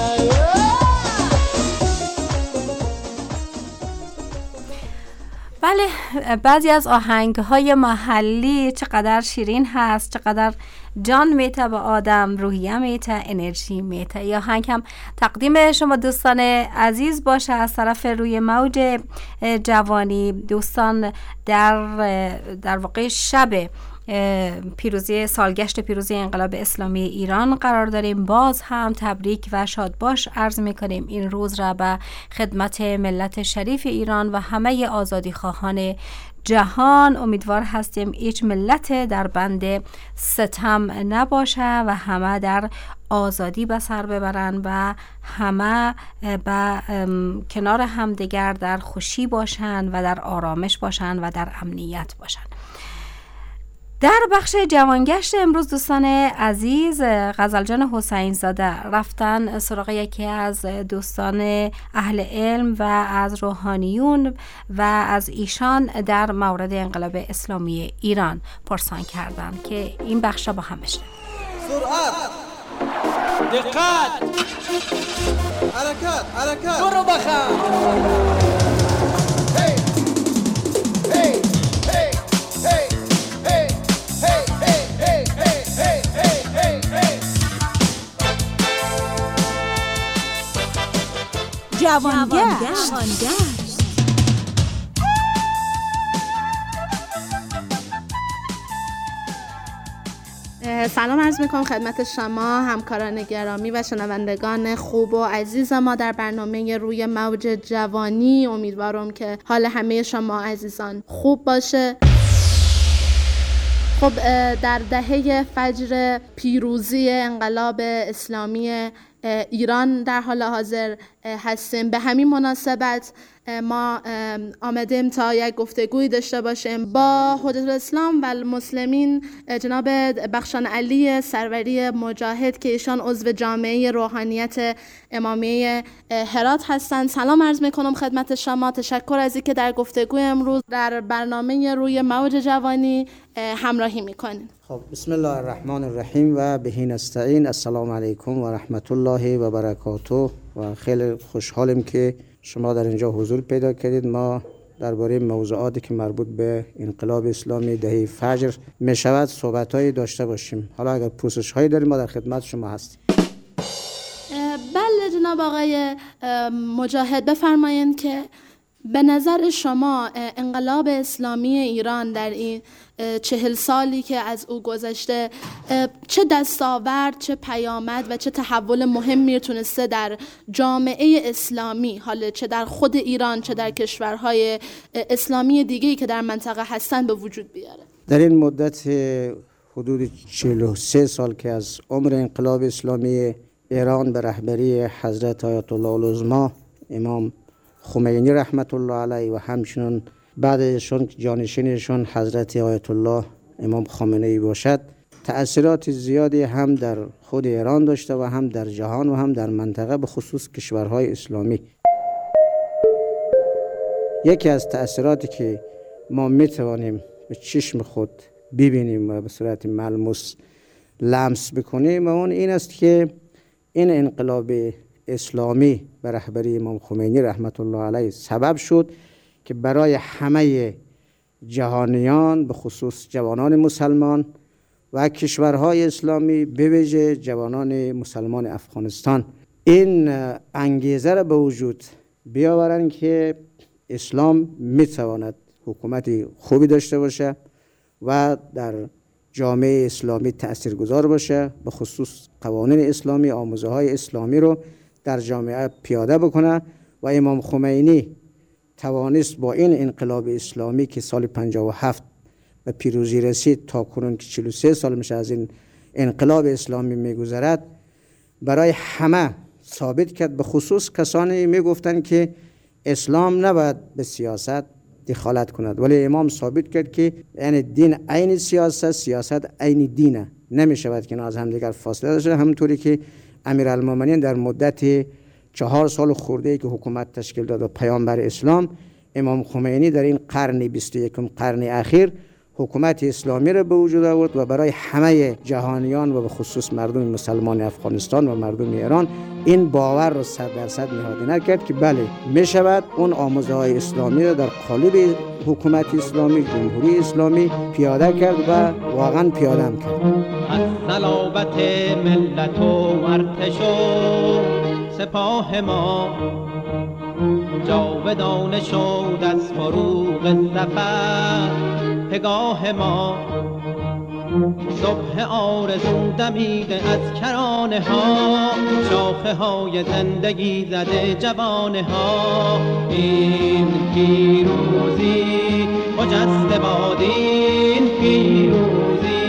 بله، بعضی از آهنگ‌های محلی چقدر شیرین هست، چقدر جان میته به آدم، روحیه میته، انرژی میته. یا آهنگ هم تقدیم شما دوستان عزیز باشه از طرف روی موج جوانی. دوستان در در واقع شب پیروزی سالگشت پیروزی انقلاب اسلامی ایران قرار داریم. باز هم تبریک و شادباش عرض میکنیم این روز را به خدمت ملت شریف ایران و همه آزادی خواهان جهان. امیدوار هستیم هیچ ملت در بند ستم نباشه و همه در آزادی به سر ببرن و همه به کنار همدیگر در خوشی باشن و در آرامش باشن و در امنیت باشن. در بخش جوانگشت امروز دوستان عزیز، غزلجان حسین زاده رفتن سراغ یکی از دوستان اهل علم و از روحانیون و از ایشان در مورد انقلاب اسلامی ایران پرسان کردن که این بخش با هم بشنویم. سرعت، دقت، حرکت، حرکت، برو بخم. هی هی هی هی جوانگشت. سلام عرض میکنم خدمت شما همکاران گرامی و شنوندگان خوب و عزیز ما در برنامه روی موج جوانی. امیدوارم که حال همه شما عزیزان خوب باشه. خب در دهه فجر پیروزی انقلاب اسلامی ایران در حال حاضر هستیم. به همین مناسبت ما آمدیم تا یک گفتگوی داشته باشیم با حجت الاسلام و المسلمین جناب بخشان علی سروری مجاهد که ایشان عضو جامعه روحانیت امامیه هرات هستند. سلام عرض میکنم خدمت شما. تشکر از اینکه در گفتگوی امروز در برنامه روی موج جوانی همراهی میکنید. خب بسم الله الرحمن الرحیم و بهی نستعین. السلام علیکم و رحمت الله و برکاته و خیلی خوشحالیم که شما در اینجا حضور پیدا کردید. ما درباره موضوعاتی که مربوط به انقلاب اسلامی دهه فجر می شود صحبت‌هایی داشته باشیم. حالا اگر پرسش‌هایی داریم ما در خدمت شما هستیم. بله جناب آقای مجاهد، بفرمایید که به نظر شما انقلاب اسلامی ایران در این چهل سالی که از او گذشته چه دستاورد، چه پیامد و چه تحول مهمی تونسته در جامعه اسلامی، حالا چه در خود ایران چه در کشورهای اسلامی دیگه‌ای که در منطقه هستند به وجود بیاره؟ در این مدت حدود چهل و سه سال که از عمر انقلاب اسلامی ایران به رهبری حضرت آیت الله العظما امام خمینی رحمت الله علیه و همچنین بعدشون جانشینشون حضرت آیت الله امام خامنه‌ای باشد، تأثیرات زیادی هم در خود ایران داشته و هم در جهان و هم در منطقه به خصوص کشورهای اسلامی. یکی از تأثیراتی که ما میتوانیم به چشم خود ببینیم و به صورت ملموس لمس بکنیم و اون این است که این انقلاب اسلامی به رهبری امام خمینی رحمت الله علیه سبب شد که برای همه جهانیان به خصوص جوانان مسلمان و کشورهای اسلامی به ویژه جوانان مسلمان افغانستان این انگیزه را به وجود بیاورند که اسلام میتواند حکومت خوبی داشته باشه و در جامعه اسلامی تاثیرگذار باشه، به خصوص قوانین اسلامی، آموزه های اسلامی رو در جامعه پیاده بکنه و امام خمینی توانست با این انقلاب اسلامی که سال پنجاه و هفت به پیروزی رسید تا کنون که چهل و سه سال میشه از این انقلاب اسلامی میگذرد، برای همه ثابت کرد، به خصوص کسانی میگفتن که اسلام نباید به سیاست دخالت کند، ولی امام ثابت کرد که یعنی دین عین سیاست، سیاست عین دینه، نمیشود که از هم دیگر فاصله داشته. همونطوری که امیرالمومنین در مدت چهار سال خورده که حکومت تشکیل داد و پیامبر اسلام، امام خمینی در این قرن بیست و یکم قرن اخیر حکومت اسلامی را به وجود آورد و برای همه جهانیان و به خصوص مردم مسلمان افغانستان و مردم ایران این باور را صد درصد نهادینه کرد که بله می شود اون آموزه های اسلامی را در قالب حکومت اسلامی، جمهوری اسلامی پیاده کرد و واقعا پیاده هم کرد. از صلابت ملت و ارتش و سپاه ما جاودانه شد از فروغ ظفر پگاه ما، صبح آرزو دمیده از کرانه ها، شاخه های زندگی زده جوانه ها، این پیروزی خجسته باد این پیروزی.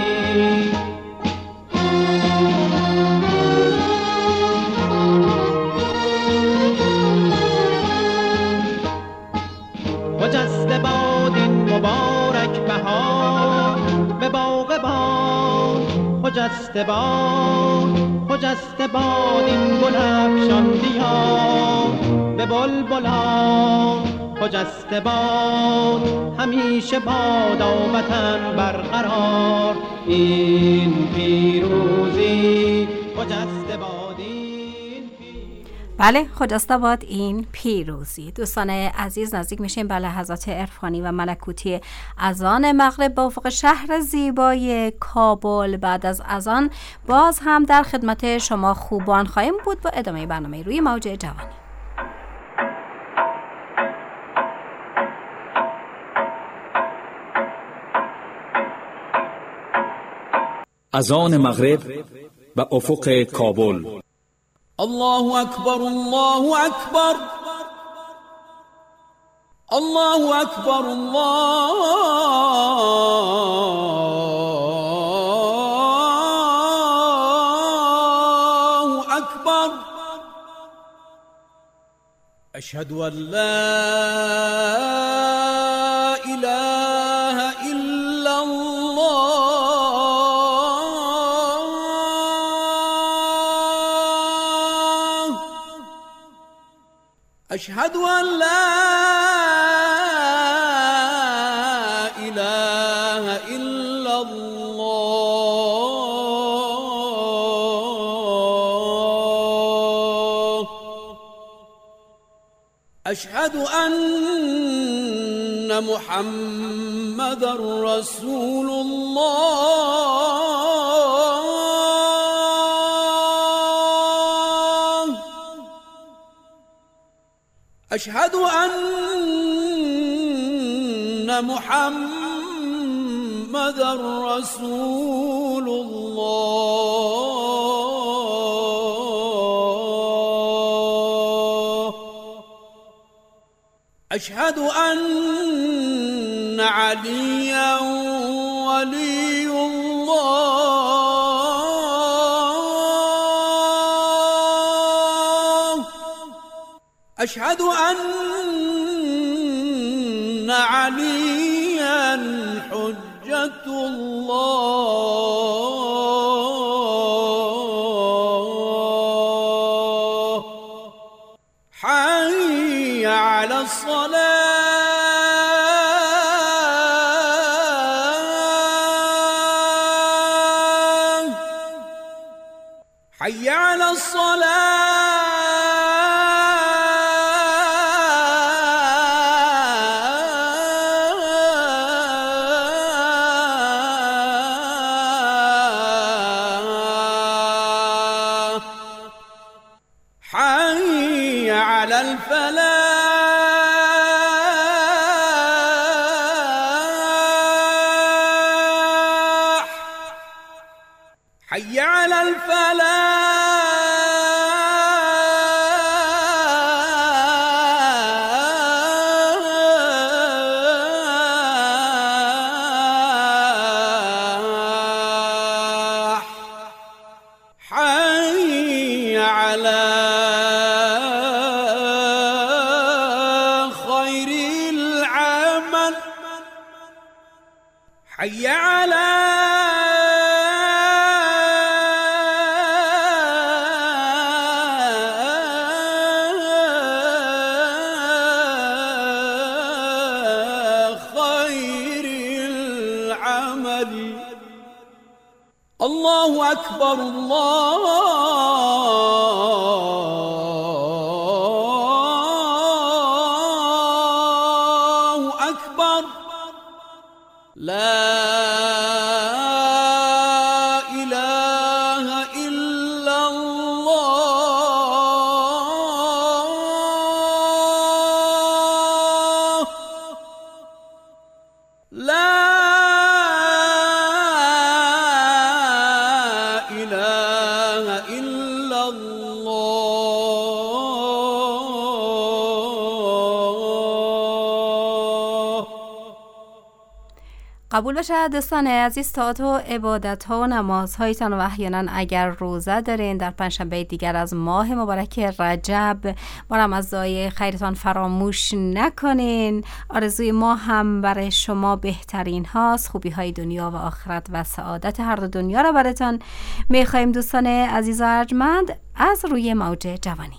خجسته باد این مبارک بهار به باغ باد، خجسته باد خجسته باد این گل افشان دیار به بلبلان، خجسته باد همیشه بادا وطن برقرار، این پیروزی خجسته باد. بله خجسته باد این پیروزی. دوستان عزیز نزدیک میشیم به لحظات عرفانی و ملکوتی اذان مغرب با افق شهر زیبای کابل. بعد از اذان باز هم در خدمت شما خوبان خواهیم بود با ادامه برنامه روی موج جوانی. اذان مغرب به افق کابل. الله أكبر الله أكبر الله أكبر الله اکبر اشهد ان لا اله الا الله اشهد ان لا اله الا الله اشهد ان محمد رسول الله اشهد ان محمد رسول الله اشهد ان عليا ولي الله اشهد ان عليا حجة الله حي على الصلاة حي على الصلاة حي على الفلاح حي على الفلاح حي على خير العمل حي على خير العمل الله أكبر الله أكبر لا إله إلا الله لا إله إلا الله. قبول بشه دوستان عزیز، طاعات و عبادت ها و نماز هایتان و احیانا اگر روزه دارین در پنجشنبه دیگر از ماه مبارک رجب بارم از دعای خیرتان فراموش نکنین. آرزوی ما هم برای شما بهترین هاست، خوبی های دنیا و آخرت و سعادت هر دو دنیا را براتان میخواییم دوستان عزیز و ارجمند از روی موج جوانی.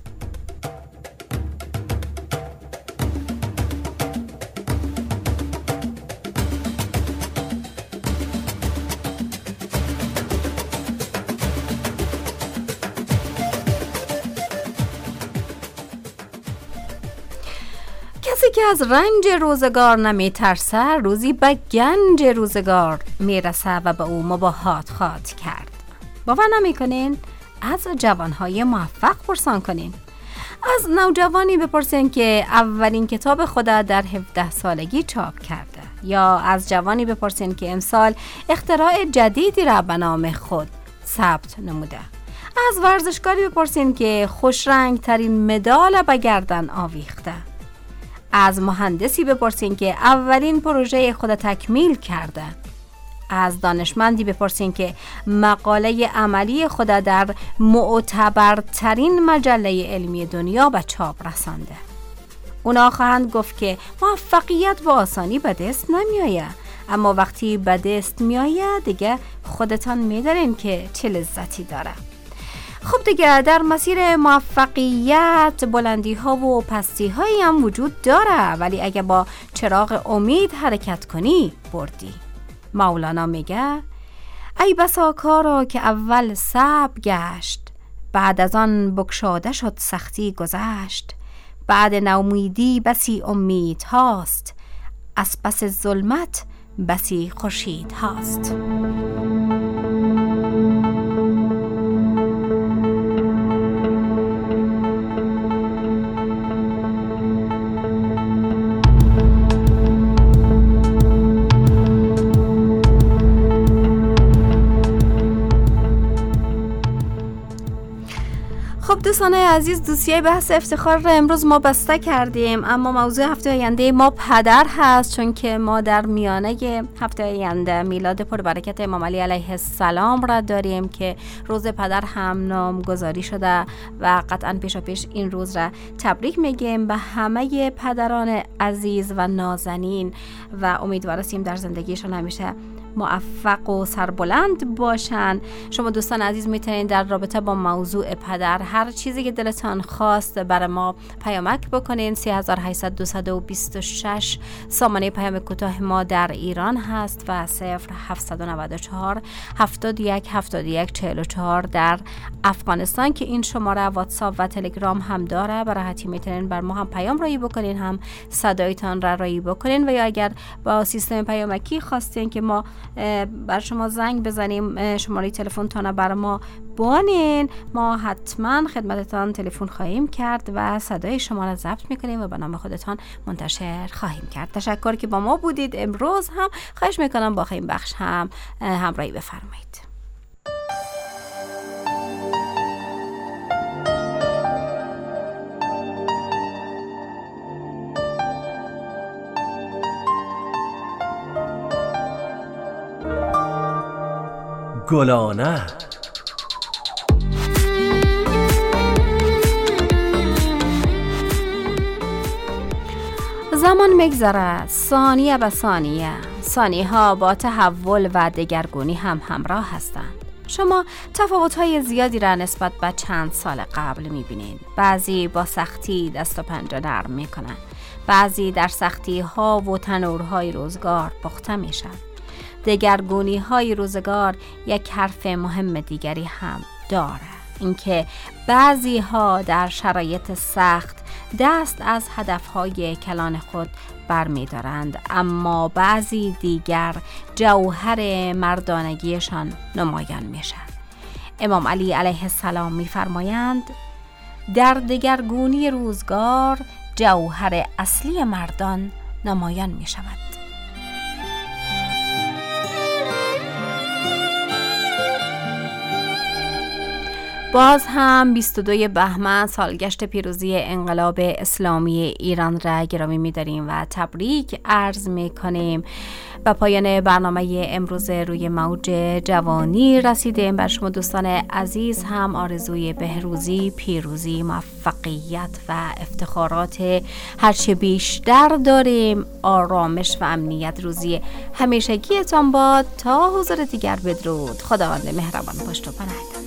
کسی که از رنج روزگار نمی ترسه روزی به گنج روزگار می رسه و به او مباهات خواهد کرد. باور نمی کنین؟ از جوانهای موفق پرسان کنین. از نوجوانی بپرسین که اولین کتاب خود در هفده سالگی چاپ کرده، یا از جوانی بپرسین که امسال اختراع جدیدی را به نام خود ثبت نموده. از ورزشکاری بپرسین که خوشرنگ ترین مدال به گردن آویخته. از مهندسی بپرسین که اولین پروژه خود تکمیل کرده. از دانشمندی بپرسین که مقاله عملی خود در معتبرترین مجله علمی دنیا به چاپ رسانده. اونا خواهند گفت که موفقیت با آسانی به دست نمیآید، اما وقتی به دست میآید دیگه خودتان میدارین که چه لذتی داره. خب دیگه در مسیر موفقیت بلندی ها و پستی هایی هم وجود داره، ولی اگه با چراغ امید حرکت کنی بردی. مولانا میگه ای بسا کارا که اول صعب گشت، بعد از آن بگشاده شد سختی گذشت. بعد نومیدی بسی امید هاست، از پس ظلمت بسی خورشید هاست. خب دوستان عزیز، دوسیه بحث افتخار را امروز ما بسته کردیم، اما موضوع هفته آینده ما پدر هست، چون که ما در میانه هفته آینده میلاد پربرکت امام علی علیه السلام را داریم که روز پدر هم نامگذاری شده و قطعا پیشا پیش این روز را تبریک میگیم به همه پدران عزیز و نازنین و امیدواریم در زندگیشون همیشه موفق و سربلند باشن. شما دوستان عزیز میتونید در رابطه با موضوع پدر هر چیزی که دلتان خواست برای ما پیامک بکنین. سه هزار و هشتصد دویست و بیست و شش سامانه پیام کوتاه ما در ایران هست و صفر هفتصد و نود و چهار هفتاد و یک هفتاد و یک چهل و چهار در افغانستان که این شماره واتساپ و تلگرام هم داره. به راحتی میتونین بر ما هم پیام رایی بکنین، هم صدایتان را رایی بکنین و یا اگر با سیستم پیامکی خواستین که ما بر شما زنگ بزنیم شماره تلفن تان بر ما بانین، ما حتما خدمتتان تلفن خواهیم کرد و صدای شما را ضبط میکنیم و به نام خودتان منتشر خواهیم کرد. تشکر که با ما بودید امروز. هم خواهش میکنم با این بخش هم همراهی بفرمایید. گلانه زمان میگذرد ثانیه به ثانیه، ثانیه ها با تحول و دگرگونی هم همراه هستند. شما تفاوت‌های زیادی را نسبت به چند سال قبل می‌بینید. بعضی با سختی دست و پنجه نرم می‌کنند، بعضی در سختی‌ها و تنورهای روزگار پخته میشن. دگرگونی های روزگار یک حرف مهم دیگری هم داره، اینکه بعضی ها در شرایط سخت دست از هدفهای کلان خود برمی دارند، اما بعضی دیگر جوهر مردانگیشان نمایان میشن. امام علی علیه السلام میفرمایند در دگرگونی روزگار جوهر اصلی مردان نمایان می شود. باز هم بیست و دو بهمن سالگشت پیروزی انقلاب اسلامی ایران را گرامی می‌داریم و تبریک عرض می‌کنیم. به پایان برنامه امروز روی موج جوانی رسیدیم. بر شما دوستان عزیز هم آرزوی بهروزی، پیروزی، موفقیت و افتخارات هرچه بیشتر داریم. آرامش و امنیت روزی همیشگیتان باد. تا حضور دیگر بدرود. خداوند مهربان پشت و پناه.